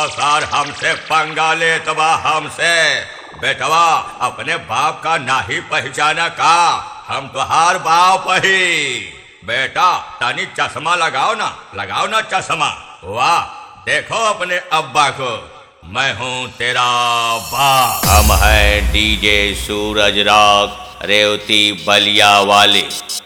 सर हमसे पंगा लेत बा हमसे। बेटवा अपने बाप का नाही पहचाना का, हम तुहार बाप ही। बेटा तनी चश्मा लगाओ ना चश्मा। वाह देखो अपने अब्बा को, मैं हूँ तेरा बाप। हम हैं डीजे सूरज रॉक रेवती बलिया वाले।